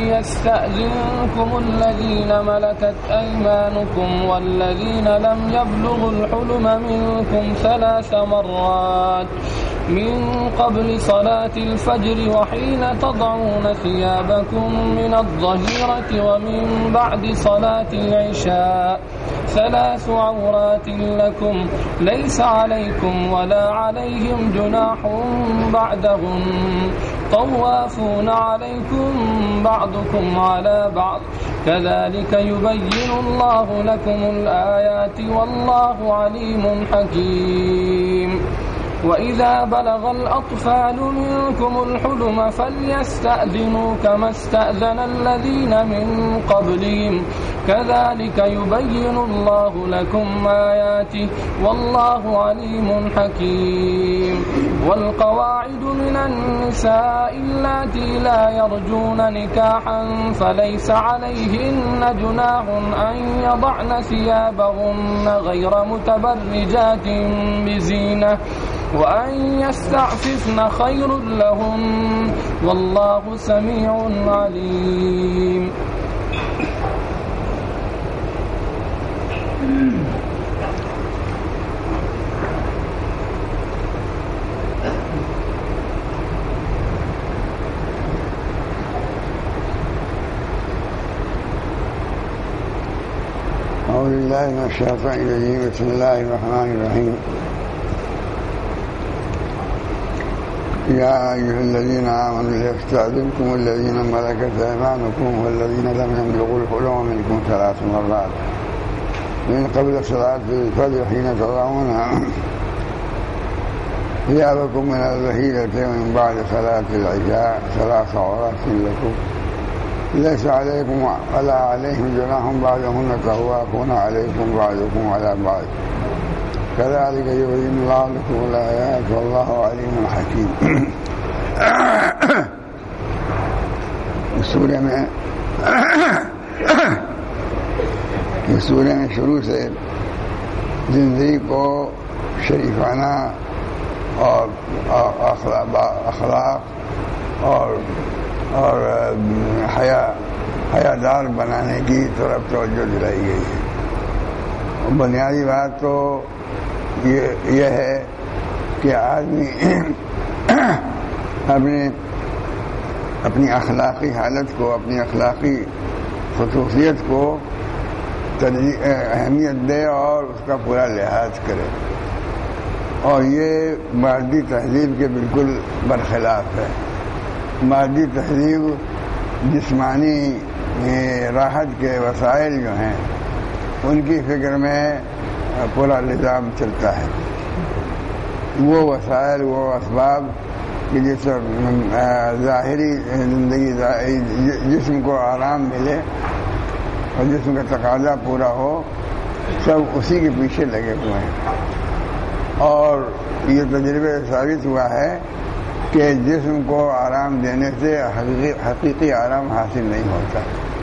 وليستأذنكم الذين ملكت أيمانكم والذين لم يبلغوا الحلم منكم 3 مرات من قبل صلاة الفجر وحين تضعون ثيابكم من الظهيرة ومن بعد صلاة العشاء 3 عورات لكم ليس عليكم ولا عليهم جناح بعدهم طوافون عليكم بعضكم على بعض كذلك يبين الله لكم الآيات والله عليم حكيم. وإذا بلغ الأطفال منكم الحلم فليستأذنوا كما استأذن الذين من قبلهم كذلك يبين الله لكم آياته والله عليم حكيم. والقواعد من النساء اللاتي لا يرجون نكاحا فليس عليهن جناح أن يضعن ثيابهن غير متبرجات بزينة وأن يستعففن خير لهم والله سميع عليم. أعوذ بالله من الشيطان الرجيم. بسم الله الرحمن الرحيم. يا أيها الذين آمنوا ليستأذنكم الذين ملكت أيمانكم والذين لم يبلغوا الحلم منكم 3 مرات من قبل صلاة الفجر حين تضعون ثيابكم من الظهيرة ومن بعد صلاة العشاء 3 عورات لكم ليس عليكم ولا عليهم جناح بعدهن طوافون عليكم بعضكم على بعض كذلك يبين الله لكم الآيات والله عليم حكيم. اس سورہ میں شروع سے زندگی کو شریفانہ اور اخلاق اور حیادار بنانے کی طرف توجہ دلائی گئی ہے. بنیادی بات تو یہ ہے کہ آدمی اپنی اخلاقی حالت کو اپنی اخلاقی خصوصیت کو اہمیت دے اور اس کا پورا لحاظ کرے. اور یہ مادی تہذیب کے بالکل برخلاف ہے. مادی تہذیب جسمانی راحت کے وسائل جو ہیں ان کی فکر میں پورا نظام چلتا ہے. وہ وسائل وہ اسباب کہ جس ظاہری زندگی جسم کو آرام ملے اور جسم کا تقاضا پورا ہو سب اسی کے پیچھے لگے ہوئے ہیں. اور یہ تجربے ثابت ہوا ہے کہ جسم کو آرام دینے سے حقیقی آرام حاصل نہیں ہوتا.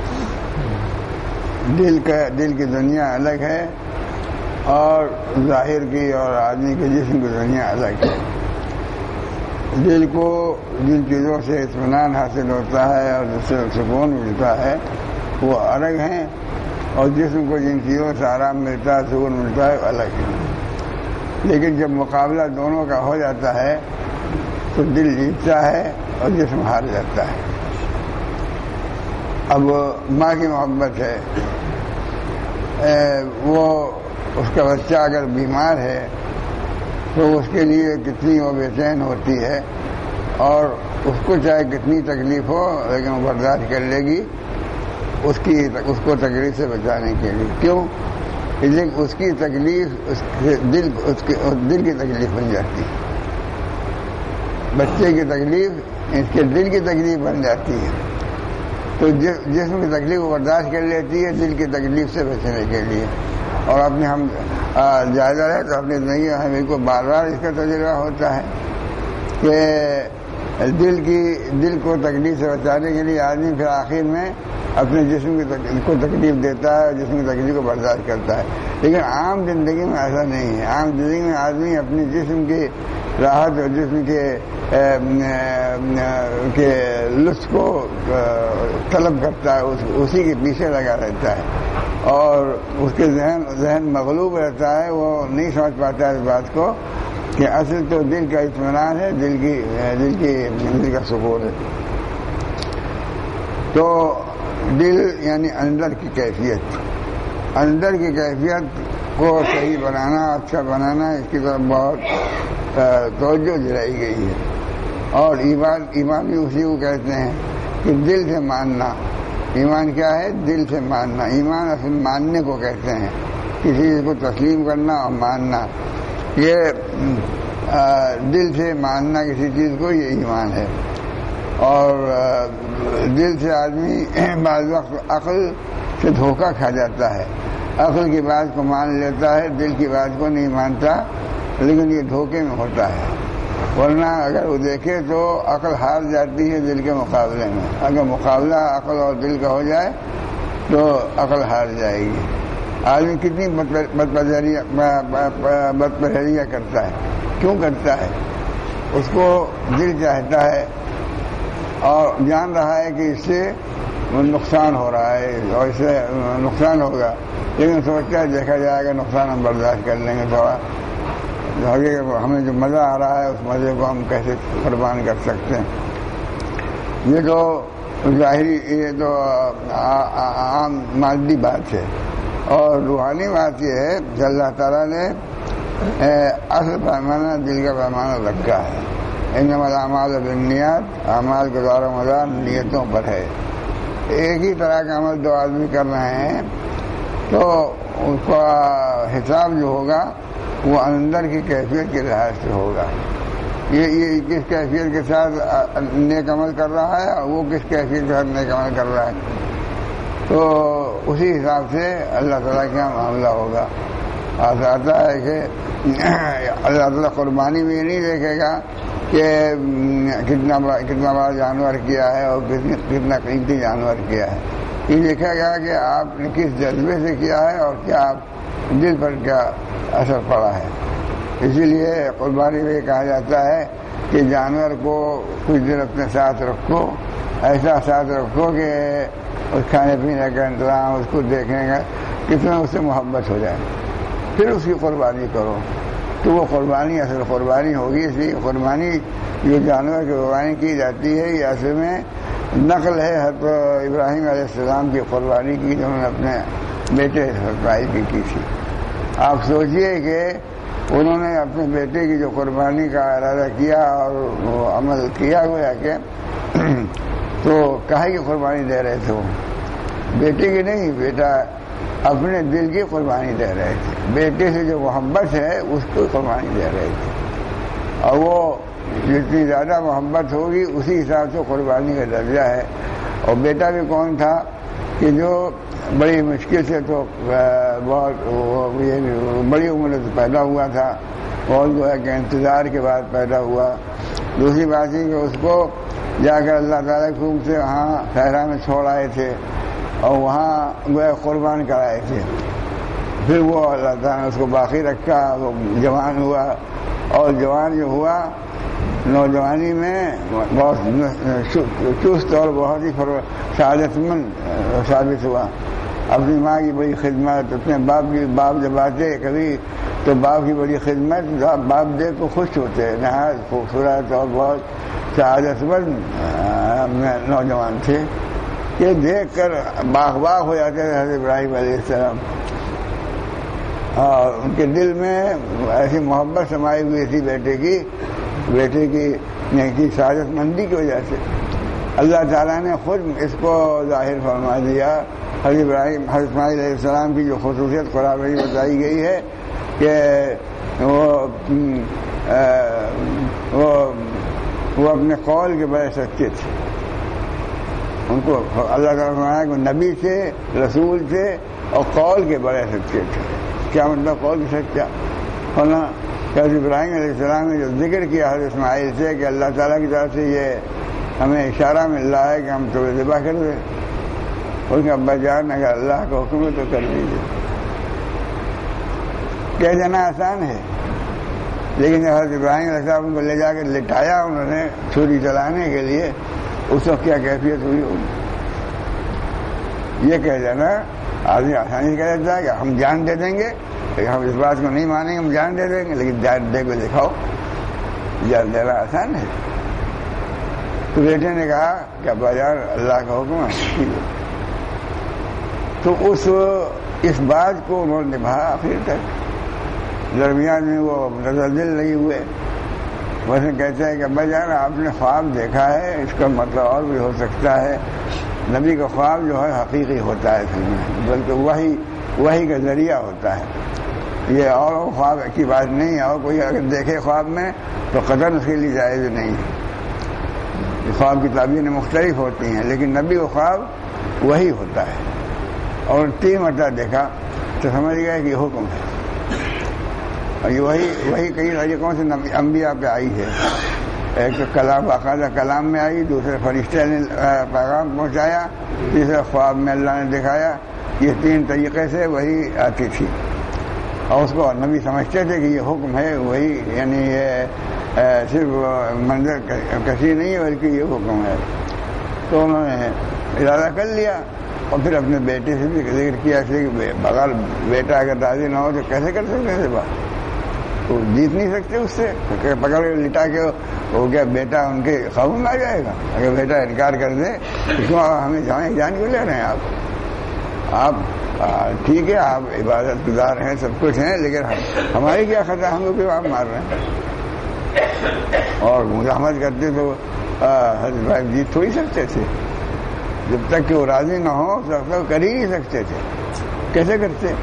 دل کی دنیا الگ ہے اور ظاہر کی اور آدمی کے جسم کی دنیا الگ ہے. دل کو جن چیزوں سے اطمینان حاصل ہوتا ہے اور جس سے سکون ملتا ہے وہ الگ ہیں اور جسم کو جن چیزوں سے آرام ملتا ہے سکون ملتا ہے الگ ہے. لیکن جب مقابلہ دونوں کا ہو جاتا ہے تو دل جیتتا ہے اور جسم ہار جاتا ہے. اب ماں کی محبت ہے, وہ اس کا بچہ اگر بیمار ہے تو اس کے لیے کتنی وہ بے چین ہوتی ہے اور اس کو چاہے کتنی تکلیف ہو لیکن وہ برداشت کر لے گی اس کو تکلیف سے بچانے کے لیے. کیوں؟ اس کی تکلیف دل کی تکلیف بن جاتی ہے. بچے کی تکلیف اس کے دل کی تکلیف بن جاتی ہے. تو جسم کی تکلیف کو برداشت کر لیتی ہے دل کی تکلیف سے بچنے کے لیے. اور اپنے ہم جائزہ ہے تو اپنی زندگی ہمیں کو بار بار اس کا تجربہ ہوتا ہے کہ دل کو تکلیف سے بچانے کے لیے آدمی پھر آخر میں اپنے جسم کو تکلیف دیتا ہے اور جسم کی تکلیف کو برداشت کرتا ہے. لیکن عام زندگی میں ایسا نہیں ہے. عام زندگی میں آدمی اپنے جسم کی راحت اور جسم کے لطف کو طلب کرتا ہے، اسی کے پیچھے لگا رہتا ہے، اور اس کے ذہن مغلوب رہتا ہے، وہ نہیں سمجھ پاتا ہے اس بات کو کہ اصل تو دل کا اطمینان ہے، دل کا سکون ہے۔ تو دل یعنی اندر کی کیفیت کو صحیح بنانا، اچھا بنانا، اس کی طرف بہت توجہ دلائی گئی ہے۔ اور ایمان بھی اسی کو کہتے ہیں کہ دل سے ماننا۔ ایمان کیا ہے؟ دل سے ماننا۔ ایمان اصل ماننے کو کہتے ہیں، کسی چیز کو تسلیم کرنا اور ماننا، یہ دل سے ماننا کسی چیز کو، یہ ایمان ہے۔ اور دل سے آدمی بعض وقت عقل سے دھوکہ کھا جاتا ہے، عقل کی بات کو مان لیتا ہے، دل کی بات کو نہیں مانتا، لیکن یہ دھوکے میں ہوتا ہے۔ ورنہ اگر وہ دیکھے تو عقل ہار جاتی ہے دل کے مقابلے میں۔ اگر مقابلہ عقل اور دل کا ہو جائے تو عقل ہار جائے گی۔ آدمی کتنی بدپہریاں کرتا ہے، کیوں کرتا ہے؟ اس کو دل چاہتا ہے اور جان رہا ہے کہ اس سے نقصان ہو رہا ہے اور اس سے نقصان ہوگا، لیکن سوچتا ہے دیکھا جائے گا، نقصان ہم برداشت کر لیں گے تھوڑا، ہمیں جو مزہ آ رہا ہے اس مزے کو ہم کیسے قربان کر سکتے ہیں۔ یہ تو ظاہری، یہ تو عام مادی بات ہے، اور روحانی بات یہ ہے کہ اللہ تعالیٰ نے اصل پیمانہ دل کا پیمانہ رکھا ہے۔ انما الاعمال بالنیات، اعمال کا دار و مدار نیتوں پر ہے۔ ایک ہی طرح کا عمل دو آدمی کر رہے ہیں تو اس کا حساب جو ہوگا وہ اندر کی کیفیت کے لحاظ سے ہوگا۔ یہ کس کیفیت کے ساتھ نیک عمل کر رہا ہے اور وہ کس کیفیت کے ساتھ نیک عمل کر رہا ہے، تو اسی حساب سے اللہ تعالیٰ کا معاملہ ہوگا۔ آتا ہے کہ اللہ تعالیٰ قربانی میں یہ نہیں دیکھے گا کہ کتنا بڑا جانور کیا ہے اور کتنا قیمتی جانور کیا ہے، یہ دیکھا گیا کہ آپ نے کس جذبے سے کیا ہے اور کیا آپ دل پر کیا اثر پڑا ہے۔ اسی لیے قربانی میں کہا جاتا ہے کہ جانور کو کچھ دن اپنے ساتھ رکھو، ایسا ساتھ رکھو کہ اس کھانے پینے کا انتظام، اس کو دیکھنے کا کتنا اس سے محبت ہو جائے، پھر اس کی قربانی کرو، تو وہ قربانی اصل قربانی ہوگی۔ اس لیے قربانی جو جانور کی قربانی کی جاتی ہے یہ اصل میں نقل ہے حضرت ابراہیم علیہ السلام کی قربانی کی، جو انہوں نے اپنے بیٹے اسماعیل کی تھی۔ آپ سوچئے کہ انہوں نے اپنے بیٹے کی جو قربانی کا ارادہ کیا اور وہ عمل کیا گویا کہ تو کہے کی قربانی دے رہے تھے وہ؟ بیٹے کی نہیں، بیٹا اپنے دل کی قربانی دے رہے تھے، بیٹے سے جو محبت ہے اس کو قربانی دے رہے تھے، اور وہ جتنی زیادہ محبت ہوگی اسی حساب سے قربانی کا درجہ ہے۔ اور بیٹا بھی کون تھا کہ جو بڑی مشکل سے تو بہت بڑی عمر سے پیدا ہوا تھا، اور جو ہے کہ انتظار کے بعد پیدا ہوا۔ دوسری بات یہ کہ اس کو جا کر اللہ تعالیٰ کے حکم سے وہاں صحرا میں چھوڑ آئے تھے اور وہاں گویا قربان کرائے تھے، پھر وہ اللہ تعالیٰ نے اس کو باقی رکھا، وہ جوان ہوا، اور جوان جو ہوا نوجوانی میں بہت چست اور بہت ہی سعادت مند ثابت ہوا۔ اپنی ماں کی بڑی خدمت، اپنے باپ جب آتے کبھی تو باپ کی بڑی خدمت، باپ دیکھ کو خوش ہوتے، نہایت خوبصورت اور بہت سعادت مند نوجوان تھے، یہ دیکھ کر باغ ہو جاتے تھے حضرت ابراہیم علیہ السلام، اور ان کے دل میں ایسی محبت سمائی ہوئی تھی بیٹے کی سعادت مندی کی وجہ سے۔ اللہ تعالیٰ نے خود اس کو ظاہر فرما دیا۔ حضرت اسماعیل علیہ السلام کی جو خصوصیت قرآن میں بتائی گئی ہے کہ وہ اپنے قول کے بڑے سچے تھے، ان کو اللہ تعالیٰ فرمایا کہ نبی سے، رسول سے اور قول کے بڑے سچے تھے۔ کیا مطلب قول کے سچا؟ ہونا حضرت ابراہیم علیہ السلام نے جو ذکر کیا حضرت اسماعیل سے کہ اللہ تعالیٰ کی طرف سے یہ ہمیں اشارہ مل رہا ہے کہ ہم تو ذبح کر دیں، ان کے ابا جان اگر اللہ کا حکم ہے تو کر دیجیے۔ کہہ دینا آسان ہے، لیکن جب حضرت ابراہیم علیہ السلام ان کو لے جا کے لٹایا انہوں نے چھری چلانے کے لیے، اس وقت کیا کیفیت ہوئی ہوگی؟ یہ کہہ دینا آدمی آسانی سے کہہ دیتا ہے کہ ہم جان دے دیں گے، لیکن ہم اس بات کو نہیں مانیں گے، ہم جان دے دیں گے، لیکن جان دے کو دکھاؤ، جان دینا آسان ہے۔ تو بیٹے نے کہا کہ ابا جان اللہ کا حکم ہے، تو اس بات کو انہوں نے نبھایا آخر تک۔ درمیان میں وہ متزلزل نہیں ہوئے، ویسے کہتے ہیں کہ ابا جان آپ نے خواب دیکھا ہے، اس کا مطلب اور بھی ہو سکتا ہے، نبی کا خواب جو ہے حقیقی ہوتا ہے اصل میں، بلکہ وحی کا ذریعہ ہوتا ہے، یہ اور خواب کی بات نہیں ہے۔ اور کوئی اگر دیکھے خواب میں تو قطعاً اس کے لیے جائز نہیں ہے، خواب کی تعبیریں مختلف ہوتی ہیں، لیکن نبی کا خواب وہی ہوتا ہے، اور 3 مرتبہ دیکھا تو سمجھ گیا کہ یہ حکم ہے، اور یہ وہی کئی طریقوں سے انبیاء پہ آئی ہے۔ ایک تو کلام، باقاعدہ کلام میں آئی، دوسرے فرشتے نے پیغام پہنچایا، تیسرے خواب میں اللہ نے دکھایا، یہ 3 طریقے سے وہی آتی تھی، اور اس کو نبی سمجھتے تھے کہ یہ حکم ہے وہی، یعنی یہ صرف منظر کشی نہیں ہے بلکہ یہ حکم ہے۔ تو انہوں نے ارادہ کر لیا، اور پھر اپنے بیٹے سے بھی ذکر کیا، اس لیے کہ بغیر بیٹا اگر راضی نہ ہو تو کیسے کر سکتے ہیں بات، تو جیت نہیں سکتے اس سے، پکڑ کے لٹا کے ہو گیا بیٹا ان کے قابو میں آ جائے گا۔ اگر بیٹا انکار کر دے تو کیوں ہمیں جان کیوں لے رہے ہیں آپ ٹھیک ہے آپ عبادت گزار ہیں، سب کچھ ہیں، لیکن ہماری کیا خطا، ہم لوگ کیوں آپ مار رہے ہیں؟ اور مزاحمت کرتے تو حضرت بھائی جیت تھوڑی سکتے تھے، جب تک کہ وہ راضی نہ ہو تب تک کر ہی نہیں سکتے تھے، کیسے کرتے؟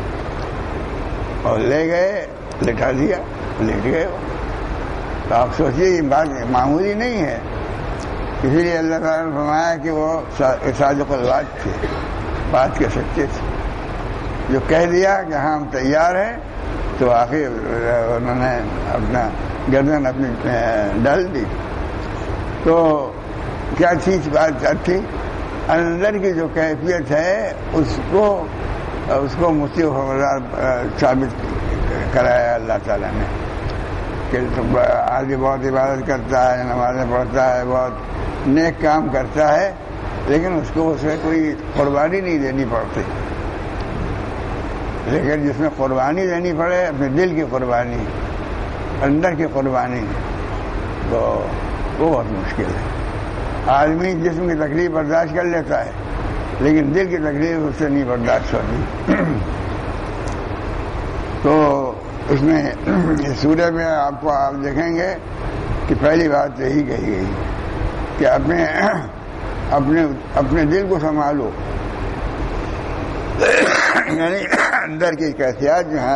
اور لے گئے، لٹا دیا، لیٹ گئے۔ تو آپ سوچیے یہ بات معمولی نہیں ہے، اسی لیے اللہ تعالیٰ نے فرمایا کہ وہ صادق الوعد تھے، بات کے سچے تھے۔ جو کہہ دیا کہ ہاں ہم تیار ہیں، تو آخر انہوں نے اپنا گردن اپنی ڈال دی۔ تو کیا چیز بات تھی؟ اندر کی جو کیفیت ہے اس کو مطیع ثابت کرایا اللہ تعالیٰ نے، کہ آدمی بہت عبادت کرتا ہے، نمازیں پڑھتا ہے، بہت نیک کام کرتا ہے، لیکن اس کو اسے کوئی قربانی نہیں دینی پڑتی، لیکن جس میں قربانی دینی پڑے اپنے دل کی قربانی، اندر کی قربانی، تو وہ بہت مشکل ہے۔ آدمی جسم کی تکلیف برداشت کر لیتا ہے، لیکن دل کی تکلیف اس سے نہیں برداشت ہوتی۔ تو اس میں سورہ میں آپ دیکھیں گے کہ پہلی بات یہی کہی گئی کہ اپنے دل کو سنبھالو، یعنی اندر کی کیفیات جو ہیں،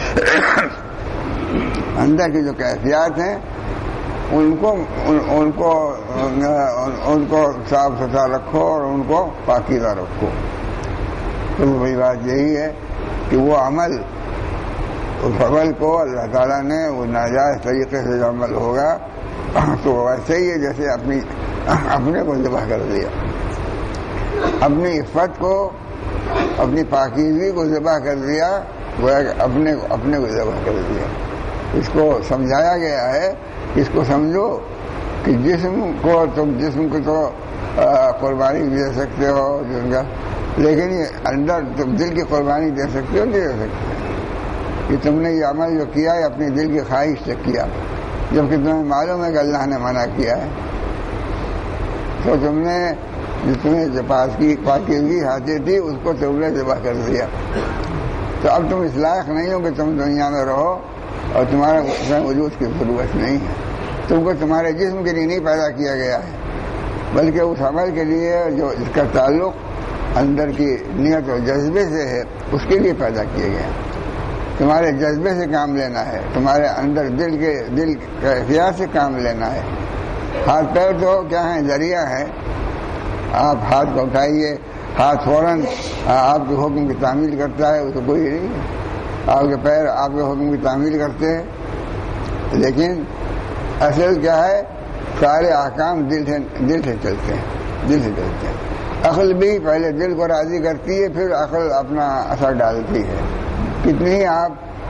اندر کی جو کیفیات ہیں ان کو صاف ستھرا رکھو اور ان کو پاکیزہ رکھو۔ تو وہی بات یہی ہے کہ وہ عمل، اس عمل کو اللہ تعالیٰ نے وہ ناجائز طریقے سے جو عمل ہوگا تو ویسے ہی ہے جیسے اپنے کو ذبح کر دیا، اپنی عفت کو، اپنی پاکیزگی کو ذبح کر دیا، گویا کہ اپنے کو ذبح کر دیا۔ اس کو سمجھایا گیا ہے، اس کو سمجھو کہ جسم کو تو قربانی دے سکتے ہو، لیکن یہ اندر تم دل کی قربانی دے سکتے ہو، نہیں دے سکتے کہ تم نے یہ عمل جو کیا ہے اپنی دل کی خواہش سے کیا، جبکہ تمہیں معلوم ہے کہ اللہ نے منع کیا ہے، تو تم نے جو تمہیں پاکیزگی حاصل تھی اس کو تم نے ذبح کر دیا۔ تو اب تم اس لائق نہیں ہو کہ تم دنیا میں رہو، اور تمہارا وجود کی ضرورت نہیں ہے، تم کو تمہارے جسم کے لیے نہیں پیدا کیا گیا ہے، بلکہ اس عمل کے لیے جو اس کا تعلق اندر کی نیت اور جذبے سے ہے اس کے لیے پیدا کیا گیا ہے۔ تمہارے جذبے سے کام لینا ہے، تمہارے اندر دل کیفیات سے کام لینا ہے۔ ہاتھ پیر تو کیا ہے؟ ذریعہ ہے۔ آپ ہاتھ کو اٹھائیے، ہاتھ فوراً آپ کے حکم کی تعمیل کرتا ہے، وہ تو کوئی نہیں ہے۔ آپ کے پیر آپ کے حکم کی تعمیل کرتے ہیں، لیکن اصل کیا ہے؟ سارے احکام دل سے چلتے ہیں۔ عقل بھی پہلے دل کو راضی کرتی ہے، پھر عقل اپنا اثر ڈالتی ہے۔ کتنی ہی آپ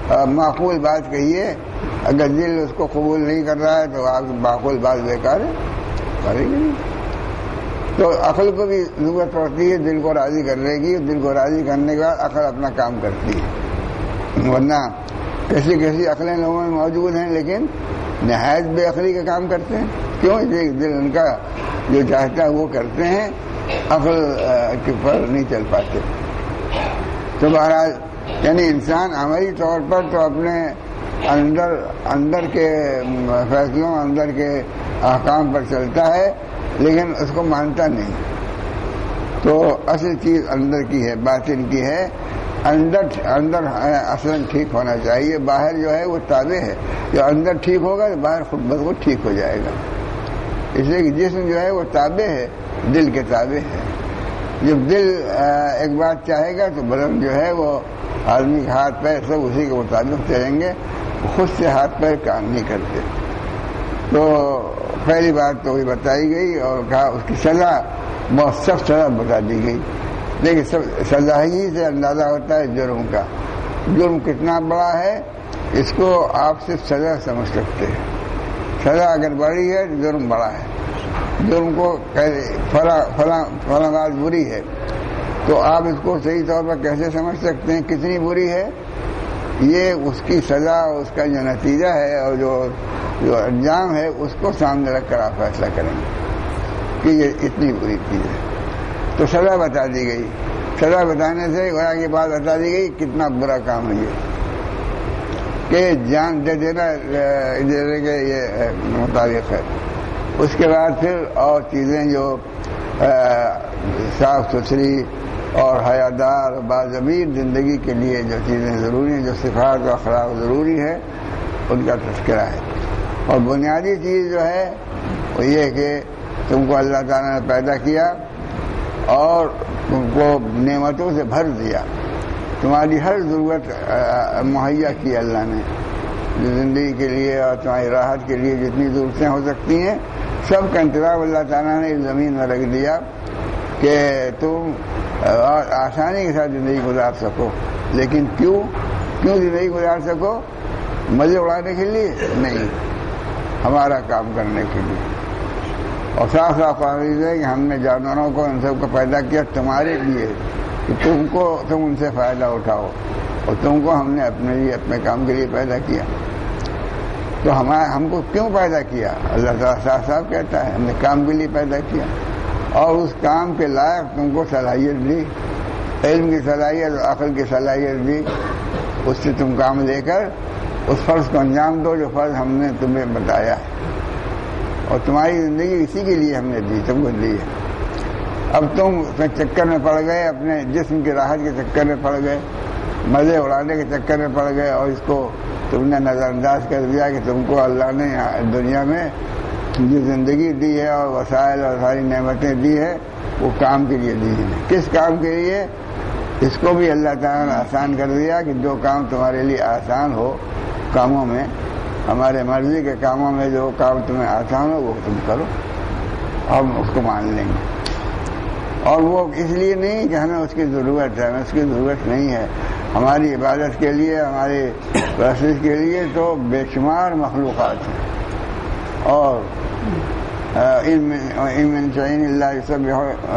معقول بات کہیے. اگر دل اس کو قبول نہیں کر رہا ہے تو آپ معقول بات بیکار ہے، کرے گی نہیں. تو عقل کو بھی ضرورت پڑتی ہے دل کو راضی کرنے کی. دل کو راضی کرنے کے بعد عقل اپنا کام کرتی ہے. ورنہ کیسی کیسی عقلیں لوگوں میں موجود ہیں لیکن نہایت بے عقلی کا کام کرتے ہیں. کیوں؟ دل ان کا جو چاہتا ہے وہ کرتے ہیں، عقل کے پر نہیں چل پاتے. تو بہرحال یعنی انسان عملی طور پر تو اپنے اندر کے فیصلوں، اندر کے احکام پر چلتا ہے لیکن اس کو مانتا نہیں. تو اصل چیز اندر کی ہے، باطن کی ہے. اندر اصلا ٹھیک ہونا چاہیے. باہر جو ہے وہ تابع ہے. جو اندر ٹھیک ہوگا تو باہر خود بخود ٹھیک ہو جائے گا. اس لیے کہ جسم جو ہے وہ تابع ہے، دل کے تابع ہے. جب دل ایک بات چاہے گا تو بدن جو ہے وہ آدمی کے ہاتھ پیر سب اسی کے مطابق چلیں گے. خود سے ہاتھ پیر کام نہیں کرتے. تو پہلی بات تو وہی بتائی گئی اور کہا اس کی سزا بہت سخت سزا بتا دی گئی. لیکن سزا ہی سے اندازہ ہوتا ہے جرم کا. جرم کتنا بڑا ہے اس کو آپ صرف سزا سمجھ سکتے ہیں. سزا اگر بڑی ہے تو جرم بڑا ہے. جرم کو فلاں بات بری ہے تو آپ اس کو صحیح طور پر کیسے سمجھ سکتے ہیں کتنی بری ہے؟ یہ اس کی سزا، اس کا جو نتیجہ ہے اور جو انجام ہے اس کو سامنے رکھ کر آپ فیصلہ کریں گے کہ یہ اتنی بری چیز ہے. تو سزا بتا دی گئی. سزا بتانے سے گویا کی بات بتا دی گئی کتنا برا کام ہے یہ کہ جان دے دینا کے یہ مطابق ہے. اس کے بعد پھر اور چیزیں جو صاف ستھری اور حیادار باضمیر زندگی کے لیے جو چیزیں ضروری ہیں، جو صفات و اخلاق ضروری ہے، ان کا تذکرہ ہے. اور بنیادی چیز جو ہے وہ یہ کہ تم کو اللہ تعالیٰ نے پیدا کیا اور تم کو نعمتوں سے بھر دیا. تمہاری ہر ضرورت مہیا کی اللہ نے زندگی کے لیے اور تمہاری راحت کے لیے جتنی ضرورتیں ہو سکتی ہیں سب کا انتظام اللہ تعالیٰ نے اس زمین میں رکھ دیا کہ تم آسانی کے ساتھ زندگی گزار سکو. لیکن کیوں زندگی گزار سکو؟ مزے اڑانے کے لیے نہیں، ہمارا کام کرنے کے لیے. اور صاف واضح ہے کہ ہم نے جانوروں کو ان سب کو پیدا کیا تمہارے لیے کہ تم ان سے فائدہ اٹھاؤ. اور تم کو ہم نے اپنے لیے اپنے کام کے لیے پیدا کیا. تو ہم کو کیوں پیدا کیا؟ اللہ تعالیٰ صاحب کہتا ہے ہم نے کام کے لیے پیدا کیا اور اس کام کے لائق تم کو صلاحیت دی، علم کی صلاحیت اور عقل کی صلاحیت دی. اس سے تم کام لے کر اس فرض کو انجام دو جو فرض ہم نے تمہیں بتایا ہے. اور تمہاری زندگی اسی کے لیے ہم نے دی، تم کو دی ہے. اب تم چکر میں پڑ گئے، اپنے جسم کی راحت کے چکر میں پڑ گئے، مزے اڑانے کے چکر میں پڑ گئے اور اس کو تم نے نظر انداز کر دیا کہ تم کو اللہ نے دنیا میں جو زندگی دی ہے اور وسائل اور ساری نعمتیں دی ہے وہ کام کے لیے دی ہے. کس کام کے لیے؟ اس کو بھی اللہ تعالیٰ نے آسان کر دیا کہ جو کام تمہارے لیے آسان ہو کاموں میں، ہمارے مرضی کے کاموں میں جو کام تمہیں آسان ہو وہ تم کرو، ہم اس کو مان لیں گے. اور وہ اس لیے نہیں کہ ہمیں اس کی ضرورت ہے، ہمیں اس کی ضرورت نہیں ہے. ہماری عبادت کے لیے، ہماری پرستش کے لیے تو بے شمار مخلوقات ہیں. اور ان شیء الا یسبح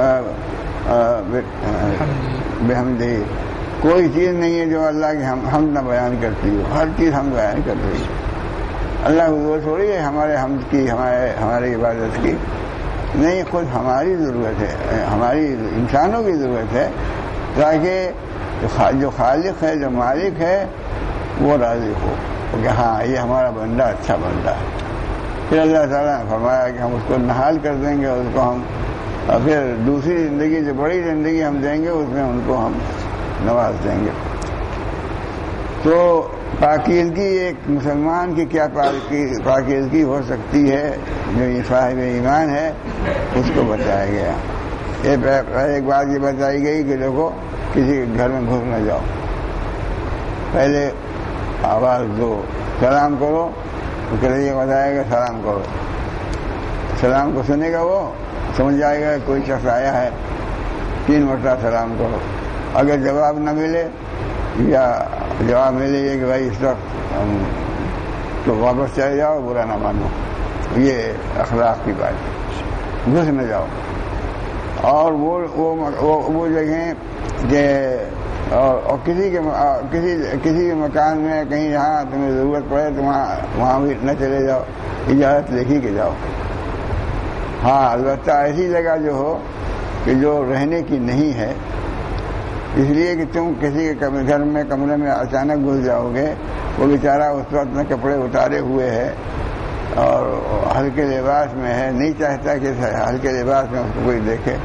بحمدہ، کوئی چیز نہیں ہے جو اللہ کی حمد نہ بیان کرتی ہو. ہر چیز ہم بیان کر رہی ہے. اللہ کو ضرورت ہو رہی ہے ہمارے حمد کی، ہماری عبادت کی نہیں، خود ہماری ضرورت ہے، ہماری انسانوں کی ضرورت ہے تاکہ جو خالق ہے، جو مالک ہے وہ راضی ہو کہ ہاں یہ ہمارا بندہ اچھا بندہ ہے. پھر اللہ تعالیٰ نے فرمایا کہ ہم اس کو نہال کر دیں گے، اس کو ہم پھر دوسری زندگی جو بڑی زندگی ہم دیں گے اس میں ان کو ہم نواز دیں گے. تو پاکیزگی ایک مسلمان کی کیا پاکیزگی ہو سکتی ہے جو صاحب ایمان ہے اس کو بتایا گیا. ایک بات یہ بتائی گئی کہ دیکھو کسی کے گھر میں گھس نہ جاؤ، پہلے آواز دو، سلام کرو، تو یہ بتائے گا سلام کرو. سلام کو سنے گا وہ سمجھ جائے گا کوئی شخص آیا ہے، 3 مرتبہ سلام کرو. اگر جواب نہ ملے یا جواب ملے یہ کہ بھائی اس وقت تو واپس چلے جاؤ، برا نہ مانو، یہ اخلاق کی بات ہے، گھس نہ جاؤ۔ اور وہ جگہیں کہ اور کسی کے مکان میں کہیں جہاں تمہیں ضرورت پڑے تو وہاں بھی نہ چلے جاؤ، اجازت لے کے جاؤ۔ ہاں البتہ ایسی جگہ جو ہو کہ جو رہنے کی نہیں ہے، اس لیے کہ تم کسی کے گھر میں کمرے میں اچانک گھس جاؤ گے، وہ بیچارہ اس وقت میں کپڑے اتارے ہوئے ہے اور ہلکے لباس میں ہے، نہیں چاہتا کہ ہلکے لباس میں اس کو کوئی دیکھے،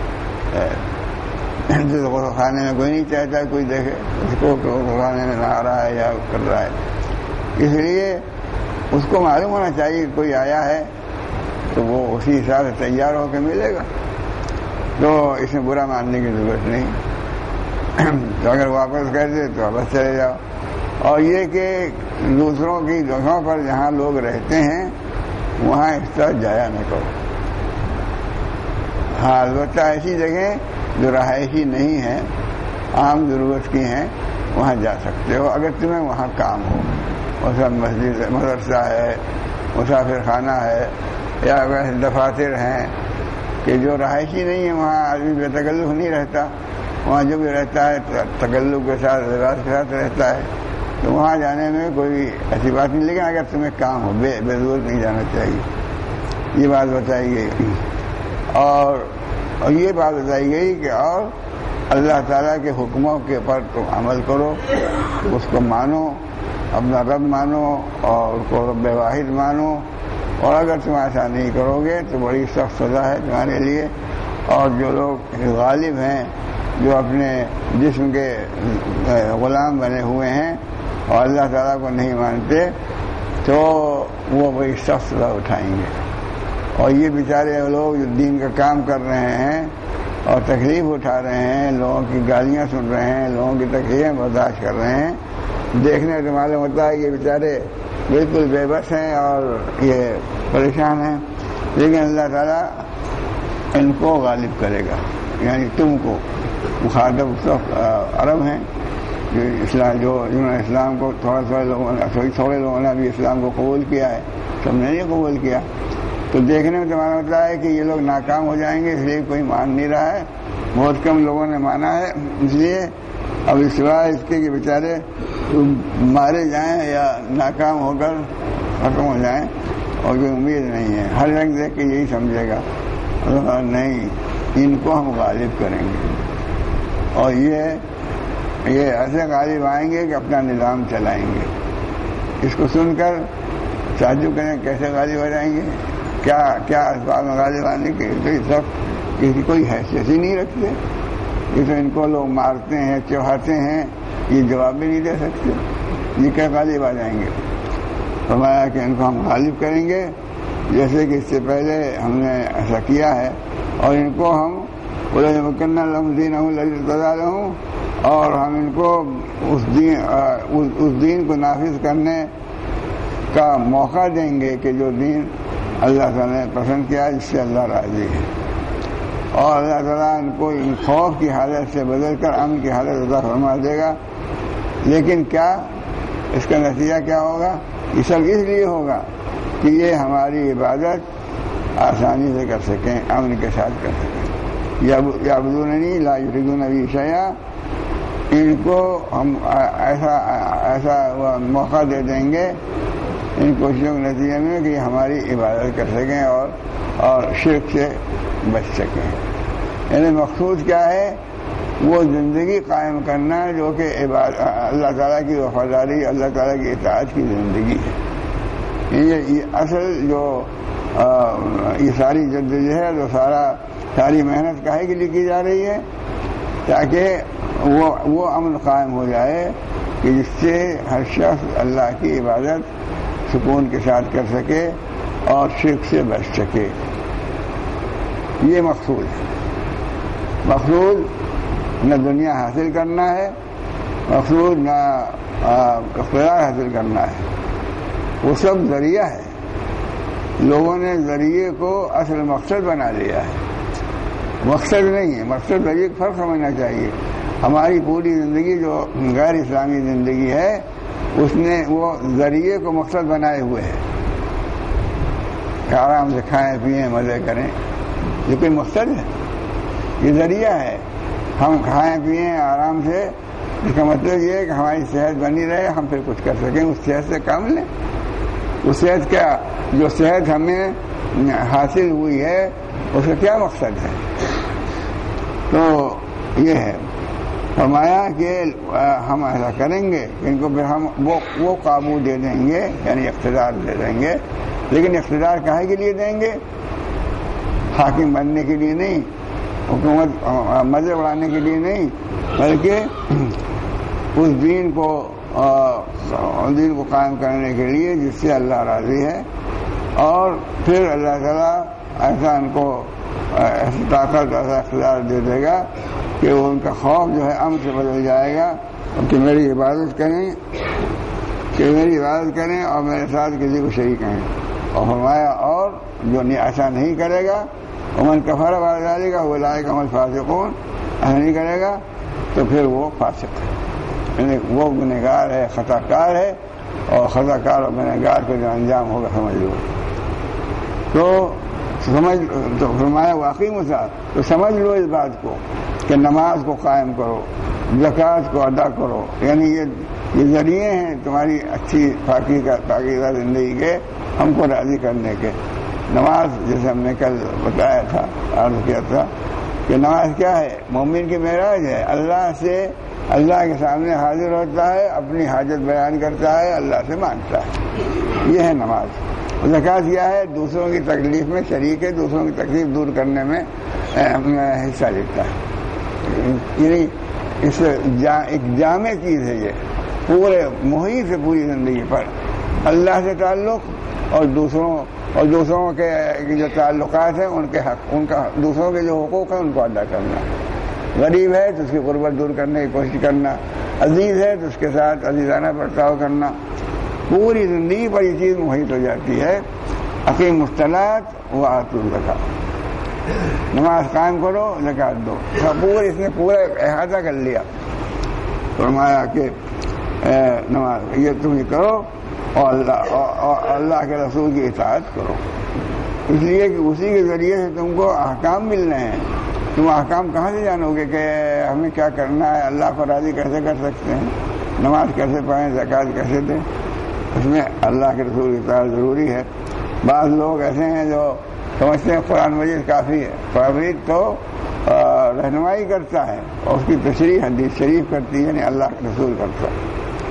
خانے میں کوئی نہیں چاہتا کوئی دیکھے اس کو خانے میں نہا رہا ہے یا کر رہا ہے، اس لیے اس کو معلوم ہونا چاہیے کہ کوئی آیا ہے تو وہ اسی حساب سے تیار ہو کے ملے گا، تو اس میں برا ماننے کی ضرورت نہیں۔ تو اگر واپس کر دے تو واپس چلے جاؤ۔ اور یہ کہ دوسروں کی جگہوں پر جہاں لوگ رہتے ہیں وہاں اس طرح جایا نہ کرو۔ ہاں البتہ ایسی جگہ جو رہائشی نہیں ہے، عام ضرورت کی ہیں، وہاں جا سکتے ہو اگر تمہیں وہاں کام ہو، مثلا مسجد مدرسہ ہے، مسافر خانہ ہے، یا ویسے دفاتر ہیں کہ جو رہائشی نہیں ہے، وہاں آدمی بے تکلف نہیں رہتا، وہاں جو بھی رہتا ہے تکلف کے ساتھ لباس کے ساتھ رہتا ہے، تو وہاں جانے میں کوئی ایسی بات نہیں، لیکن اگر تمہیں کام ہو بے ضرورت نہیں جانا چاہیے، یہ بات بتائی گئی۔ اور یہ بات بتائی گئی کہ اور اللہ تعالیٰ کے حکموں کے اوپر تم عمل کرو، اس کو مانو، اپنا رب مانو اور اس کو رب واحد مانو، اور اگر تم ایسا نہیں کرو گے تو بڑی سخت سزا ہے تمہارے لیے۔ اور جو لوگ غالب ہیں، جو اپنے جسم کے غلام بنے ہوئے ہیں اور اللہ تعالیٰ کو نہیں مانتے، تو وہ بڑی سخت سزا اٹھائیں گے۔ اور یہ بیچارے لوگ جو دین کا کام کر رہے ہیں اور تکلیف اٹھا رہے ہیں، لوگوں کی گالیاں سن رہے ہیں، لوگوں کی تکلیفیں برداشت کر رہے ہیں، دیکھنے سے معلوم ہوتا ہے کہ بیچارے بالکل بے بس ہیں اور یہ پریشان ہیں، لیکن اللہ تعالیٰ ان کو غالب کرے گا، یعنی تم کو۔ مخاطب سب عرب ہیں جنہوں نے اسلام کو تھوڑے لوگوں نے ابھی اسلام کو قبول کیا ہے، سب نے نہیں قبول کیا، تو دیکھنے میں تمہارا ہوتا ہے کہ یہ لوگ ناکام ہو جائیں گے، اس لیے کوئی مان نہیں رہا ہے، بہت کم لوگوں نے مانا ہے، اس لیے اب سوائے اس کے کہ بیچارے مارے جائیں یا ناکام ہو کر ختم ہو جائیں، اور کوئی امید نہیں ہے۔ ہر رنگ دیکھ کے یہی سمجھے گا نہیں، ان کو ہم غالب کریں گے، اور یہ ایسے غالب آئیں گے کہ اپنا نظام چلائیں گے۔ اس کو سن کر تعجب کریں کیسے غالب ہو جائیں گے، کیا اسباب میں غالب آنے کے، تو یہ سب کسی کوئی حیثیت ہی نہیں رکھتے، یہ تو ان کو لوگ مارتے ہیں چڑھاتے ہیں، یہ جواب بھی نہیں دے سکتے، یہ کیا غالب آ جائیں گے۔ فرمایا کہ ان کو ہم غالب کریں گے جیسے کہ اس سے پہلے ہم نے ایسا کیا ہے، اور ان کو ہم وَلَيُمَكِّنَّ لَهُمْ دِينَهُمُ الَّذِي ارْتَضَىٰ لَهُمْ، اور ہم ان کو اس دین کو نافذ کرنے کا موقع دیں گے کہ جو دین اللہ تعالیٰ نے پسند کیا، جس سے اللہ راضی ہے، اور اللہ تعالیٰ ان کو خوف کی حالت سے بدل کر امن کی حالت عطا فرما دے گا۔ لیکن کیا اس کا نتیجہ کیا ہوگا؟ یہ سب اس لیے ہوگا کہ یہ ہماری عبادت آسانی سے کر سکیں، امن کے ساتھ کر سکیں۔ یعبدوننی لا یشرکون بی شیئا، ان کو ہم ایسا موقع دے دیں گے ان کوششوں کے نتیجے میں کہ یہ ہماری عبادت کر سکیں اور شرک سے بچ سکیں۔ یعنی مقصود کیا ہے؟ وہ زندگی قائم کرنا جو کہ اللہ تعالیٰ کی وفاداری، اللہ تعالیٰ کی اطاعت کی زندگی ہے۔ یہ اصل جو یہ ساری جدوجہد اور ساری محنت کاہے کے لیے کی جا رہی ہے؟ تاکہ وہ امن قائم ہو جائے کہ جس سے ہر شخص اللہ کی عبادت سکون کے ساتھ کر سکے اور شرک سے بچ سکے۔ یہ مقصود ہے۔ مقصود نہ دنیا حاصل کرنا ہے، مقصود نہ اختیار حاصل کرنا ہے، وہ سب ذریعہ ہے۔ لوگوں نے ذریعے کو اصل مقصد بنا لیا ہے، مقصد نہیں ہے۔ مقصد ذریعے کا فرق سمجھنا چاہیے۔ ہماری پوری زندگی جو غیر اسلامی زندگی ہے اس نے وہ ذریعے کو مقصد بنائے ہوئے ہے کہ آرام سے کھائیں پئیں مزے کریں. یہ کوئی مقصد ہے؟ یہ ذریعہ ہے. ہم کھائیں پئیں آرام سے، اس کا مطلب یہ ہے کہ ہماری صحت بنی رہے، ہم پھر کچھ کر سکیں. اس صحت سے کام لیں. اس صحت کا جو صحت ہمیں حاصل ہوئی ہے اس کا کیا مقصد ہے؟ تو یہ ہے فرمایا کہ ہم ایسا کریں گے کہ ان کو پھر ہم وہ قابو دے دیں گے، یعنی اقتدار دے دیں گے. لیکن اقتدار کاہے کے لیے دیں گے؟ حاکم بننے کے لیے نہیں، حکومت مزے اڑانے کے لیے نہیں، بلکہ اس دین کو قائم کرنے کے لیے جس سے اللہ راضی ہے. اور پھر اللہ تعالیٰ ایسا ان کو ایسی طاقت ایسا اختیار دے دے گا کہ وہ ان کا خوف جو ہے امن سے بدل جائے گا کہ میری عبادت کریں اور میرے ساتھ کسی کو شریک کریں. اور فرمایا اور جو ایسا نہیں کرے گا ومن کفر بعد ذلک اولئک هم الفاسقون، ایسا نہیں کرے گا تو پھر وہ فاسق ہے، یعنی وہ گنہگار ہے، خطا کار ہے. اور خطا کار اور گنہگار کا جو انجام ہوگا سمجھ لو. تو فرمایا واقعی مساف، تو سمجھ لو اس بات کو کہ نماز کو قائم کرو، زکوٰۃ کو ادا کرو، یعنی یہ ذریعے ہیں تمہاری اچھی پاکیزہ زندگی کے، ہم کو راضی کرنے کے. نماز جیسے ہم نے کل بتایا تھا، عرض کیا تھا کہ نماز کیا ہے؟ مومن کی معراج ہے. اللہ کے سامنے حاضر ہوتا ہے، اپنی حاجت بیان کرتا ہے، اللہ سے مانگتا ہے. یہ ہے نماز. زکوٰۃ کیا ہے؟ دوسروں کی تکلیف میں شریک ہے، دوسروں کی تکلیف دور کرنے میں حصہ لیتا ہے. یعنی اس ایک جامع چیز ہے یہ، پورے محیط سے پوری زندگی پر اللہ سے تعلق اور دوسروں کے جو تعلقات ہیں ان کے حق، ان کا دوسروں کے جو حقوق ہیں ان کو ادا کرنا. غریب ہے تو اس کی غربت دور کرنے کی کوشش کرنا، عزیز ہے تو اس کے ساتھ عزیزانہ برتاؤ کرنا. پوری زندگی پر یہ چیز محیط ہو جاتی ہے. اقیموا الصلاۃ وآتوا الزکاۃ، نماز قائم کرو، زکوٰۃ دو. اس نے پورا احاطہ کر لیا. فرمایا کہ نماز یہ تم ہی کرو اور اللہ کے رسول کی اطاعت کرو، اس لیے کہ اسی کے ذریعے سے تم کو احکام مل رہے ہیں. تم احکام کہاں سے جانو گے کہ ہمیں کیا کرنا ہے؟ اللہ کو راضی کیسے کر سکتے ہیں؟ نماز کیسے پڑھیں؟ زکوٰۃ کیسے دیں؟ اس میں اللہ کے رسول کی اطاعت ضروری ہے. بعض لوگ ایسے ہیں جو سمجھتے ہیں قرآن مجید کافی ہے. قرآن مجید تو رہنمائی کرتا ہے اور اس کی تشریح حدیث شریف کرتی ہے، یعنی اللہ کے رسول کرتا ہے.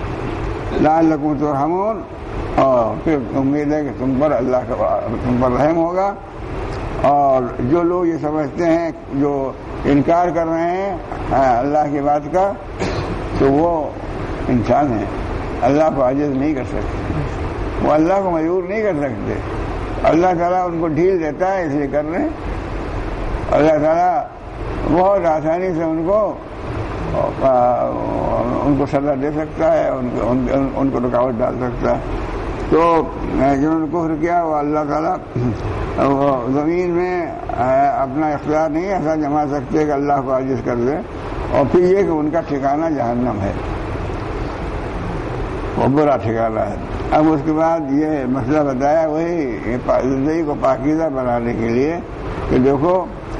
لعلکم ترحمون، اور پھر امید ہے کہ تم پر رحم ہوگا. اور جو لوگ یہ سمجھتے ہیں، جو انکار کر رہے ہیں اللہ کی بات کا، تو وہ انسان ہیں، اللہ کو عاجز نہیں کر سکتے، وہ اللہ کو مجبور نہیں کر سکتے. اللہ تعالیٰ ان کو ڈھیل دیتا ہے، اس لیے کر رہے ہیں. اللہ تعالیٰ بہت آسانی سے ان کو سزا دے سکتا ہے، ان کو رکاوٹ ڈال سکتا ہے. تو جنہوں نے کفر کیا وہ اللہ تعالیٰ وہ زمین میں اپنا اختیار نہیں ایسا جما سکتے کہ اللہ کو عاجز کر دے. اور پھر یہ کہ ان کا ٹھکانہ جہنم ہے، وہ برا ٹھکانہ ہے. اب اس کے بعد یہ مسئلہ بتایا وہی زندگی کو پاکیزہ بنانے کے لیے کہ دیکھو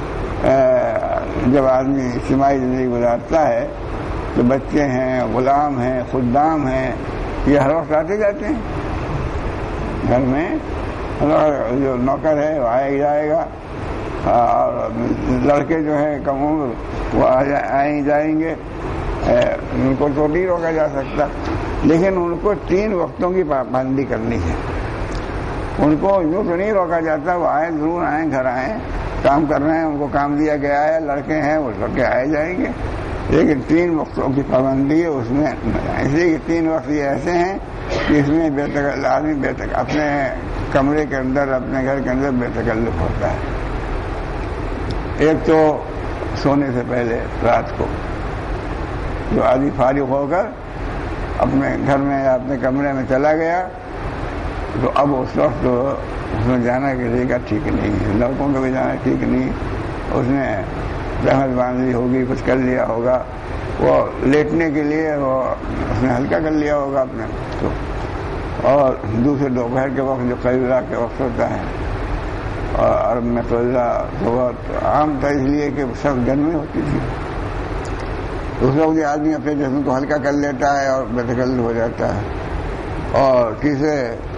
جب آدمی اجتماعی زندگی گزارتا ہے تو بچے ہیں، غلام ہیں، خدام ہیں، یہ ہر وقت آتے جاتے ہیں گھر میں. جو نوکر ہے وہ آئے جائے گا، اور لڑکے جو ہیں کم عمر وہ آئیں جائیں گے. ان کو تو نہیں روکا جا سکتا، لیکن ان کو 3 وقتوں کی پابندی کرنی ہے. ان کو یوں تو نہیں روکا جاتا، وہ آئیں ضرور آئیں، گھر آئیں، کام کر رہے ہیں، ان کو کام دیا گیا ہے، لڑکے ہیں وہ لڑکے آئے جائیں گے. لیکن 3 وقتوں کی پابندی ہے اس میں. اس لیے 3 وقت یہ ایسے ہیں کہ اس میں آدمی اپنے کمرے کے اندر، اپنے گھر کے اندر بے تکلف ہوتا ہے. ایک تو سونے سے پہلے رات کو جو آدمی فارغ ہو کر اپنے گھر میں یا اپنے کمرے میں چلا گیا، تو اب اس وقت اس میں جانا کسی کا ٹھیک نہیں ہے. لڑکوں کا بھی جانا ٹھیک نہیں. اس نے رحمت باندھ لی ہوگی، کچھ کر لیا ہوگا، وہ لیٹنے کے لیے وہ اس نے ہلکا کر لیا ہوگا اپنے تو، اور دوسرے دوپہر کے وقت جو قیلولہ کے وقت ہوتا ہے، اور عرب میں قیلولہ تو بہت عام تھا اس لیے کہ سخت گرمی ہوتی تھی، اس وقت آدمی اپنے جسم کو ہلکا کر لیتا ہے اور بتکلف ہو جاتا ہے، اور کسی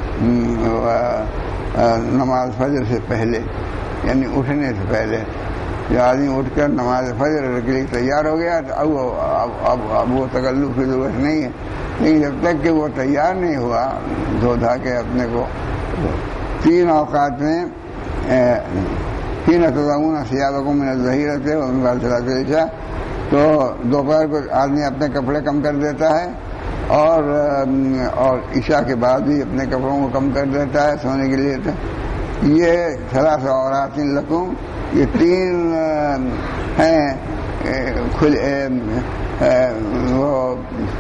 نماز فجر سے پہلے یعنی اٹھنے سے پہلے جو آدمی اٹھ کر نماز فجر کے لیے تیار ہو گیا تو اب وہ تکلف کی ضرورت نہیں ہے، لیکن جب تک کہ وہ تیار نہیں ہوا دھو دھا کے اپنے کو، 3 اوقات میں 3 تضامون ثيابكم من الظهيرة ومن بعد صلاة العشاء، تو دوپہر کو آدمی اپنے کپڑے کم کر دیتا ہے اور عشاء کے بعد بھی اپنے کپڑوں کو کم کر دیتا ہے سونے کے لیے. یہ 3 عورات لکم، یہ 3 ہیں وہ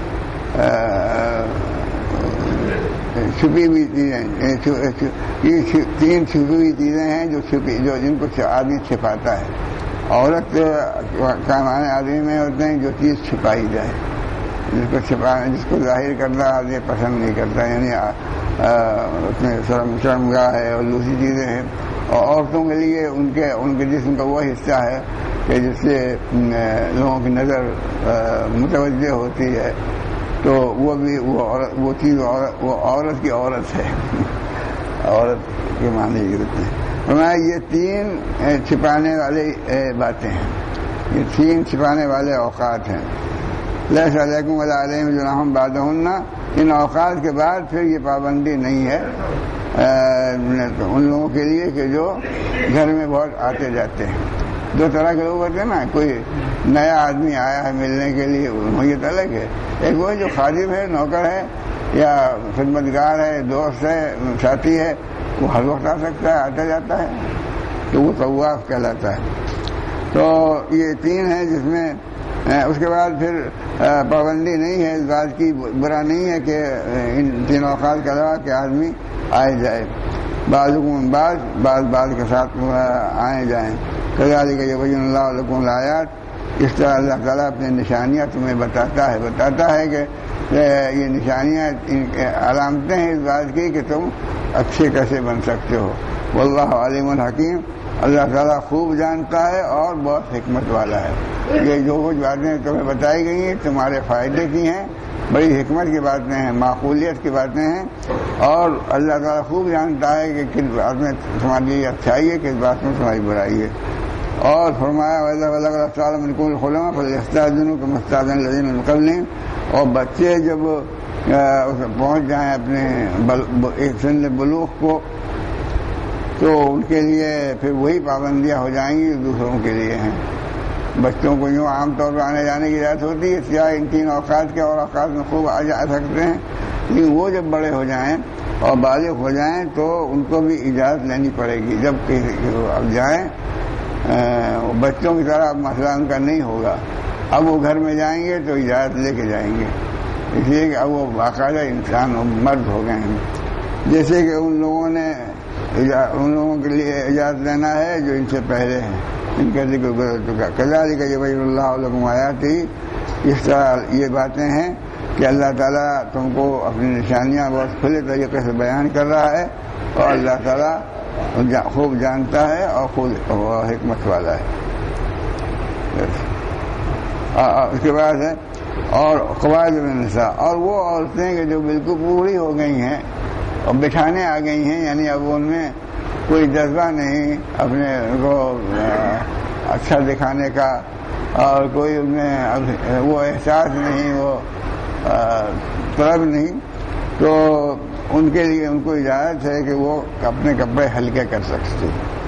چھپی ہوئی چیزیں، یہ 3 چھپی ہوئی چیزیں ہیں جو جن کو آدمی چھپاتا ہے. عورت کا معنی آدمی میں ہوتے ہیں جو چیز چھپائی جائے، جس کو ظاہر کرنا آدمی پسند نہیں کرتا، یعنی اس میں شرمگاہ ہے اور دوسری چیزیں ہیں. اور عورتوں کے لیے ان کے جسم کا وہ حصہ ہے کہ جس سے لوگوں کی نظر متوجہ ہوتی ہے، تو وہ بھی وہ چیز وہ عورت کی عورت ہے. عورت کے معنی یہ ہوتے ہیں. یہ 3 چھپانے والی باتیں ہیں، یہ 3 چھپانے والے اوقات ہیں. لیس علیکم ولا علیہم جناح بعدہن، ان اوقات کے بعد پھر یہ پابندی نہیں ہے ان لوگوں کے لیے کہ جو گھر میں بہت آتے جاتے ہیں. 2 طرح کے لوگ ہوتے ہیں نا، کوئی نیا آدمی آیا ہے ملنے کے لیے، یہ الگ ہے. ایک وہ جو خادم ہے، نوکر ہے یا خدمتگار ہے، دوست ہے، ساتھی ہے، وہ ہر وقت آ سکتا ہے، آتا جاتا ہے، تو وہ طواف کہلاتا ہے. تو یہ 3 ہیں جس میں اس کے بعد پھر پابندی نہیں ہے اس بات کی، برا نہیں ہے کہ ان 3 اوقات کے علاوہ کہ آدمی آئے جائے، بعض کے ساتھ آئے جائیں. کذالک یبین اللہ لکم الآیات، اس طرح اللہ تعالیٰ اپنی نشانیاں تمہیں بتاتا ہے کہ یہ نشانیاں علامتیں ہیں اس بات کی کہ تم اچھے کیسے بن سکتے ہو. واللہ علیم الحکیم، اللہ تعالیٰ خوب جانتا ہے اور بہت حکمت والا ہے. یہ جو کچھ باتیں تمہیں بتائی گئی ہیں تمہارے فائدے کی ہیں، بڑی حکمت کی باتیں ہیں، معقولیت کی باتیں ہیں، اور اللہ تعالیٰ خوب جانتا ہے کہ کس بات میں تمہاری لیے اچھائی ہے، کس بات میں تمہاری برائی ہے. اور فرمایا وَإِذَا تعالیٰ مِنْكُمُ الْخُلَمَاءَ فَلْيَسْتَأْذِنُوا كَمَا اسْتَأْذَنَ الَّذِينَ مِنْ قَبْلِهِمْ، اور بچے جب پہنچ جائیں اپنے ایک سن بلوغ کو تو ان کے لیے پھر وہی پابندیاں ہو جائیں گی دوسروں کے لیے ہیں. بچوں کو یوں عام طور پر آنے جانے کی اجازت ہوتی ہے، سوائے ان 3 اوقات کے، اور اوقات میں خوب آ جا سکتے ہیں، لیکن وہ جب بڑے ہو جائیں اور بالغ ہو جائیں تو ان کو بھی اجازت لینی پڑے گی. جب اب جائیں بچوں کی طرح اب مسئلہ ان کا نہیں ہوگا، اب وہ گھر میں جائیں گے تو اجازت لے کے جائیں گے، اس لیے کہ اب وہ باقاعدہ انسان مرد ہو گئے ہیں. جیسے کہ ان لوگوں کے لیے اجازت لینا ہے جو ان سے پہلے ہیں، ان کا ذکر گزر چکا. کذالک یبین اللہ لکم آیاتہ، اس طرح یہ باتیں ہیں کہ اللہ تعالیٰ تم کو اپنی نشانیاں بہت کھلے طریقے سے بیان کر رہا ہے، اور اللہ تعالیٰ خوب جانتا ہے اور خوب حکمت والا ہے. اس کے بعد ہے اور قواعد من النساء، اور وہ عورتیں کہ جو بالکل پوری ہو گئی ہیں اور بٹھانے آ گئی ہیں، یعنی اب ان میں کوئی جذبہ نہیں اپنے کو اچھا دکھانے کا، اور کوئی ان میں وہ احساس نہیں، وہ طلب نہیں، تو ان کے لیے ان کو اجازت ہے کہ وہ اپنے کپڑے ہلکے کر سکتے،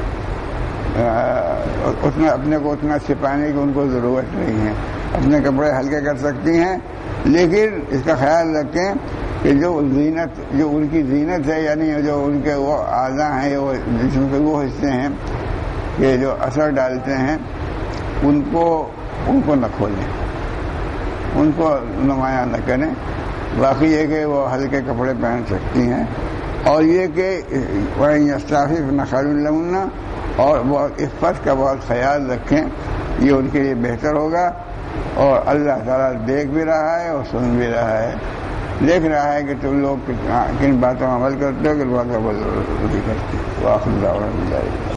اپنے کو اتنا چھپانے کی ان کو ضرورت نہیں ہے، اپنے کپڑے ہلکے کر سکتی ہیں. لیکن اس کا خیال رکھیں کہ جو ان کی زینت ہے، یعنی جو ان کے وہ اعضاء ہیں، وہ جسم کے وہ حصے ہیں کہ جو اثر ڈالتے ہیں، ان کو نہ کھولیں، ان کو نمایاں نہ کریں. باقی یہ کہ وہ ہلکے کپڑے پہن سکتی ہیں، اور یہ کہ وَإِنْ خَيْرٌ لَهُنَّ، اور بہت عفت کا بہت خیال رکھیں، یہ ان کے لیے بہتر ہوگا. اور اللہ تعالیٰ دیکھ بھی رہا ہے اور سن بھی رہا ہے. دیکھ رہا ہے کہ تم لوگ کن باتوں عمل کرتے ہو، کن باتوں عمل نہیں کرتے. وآخر دعوانا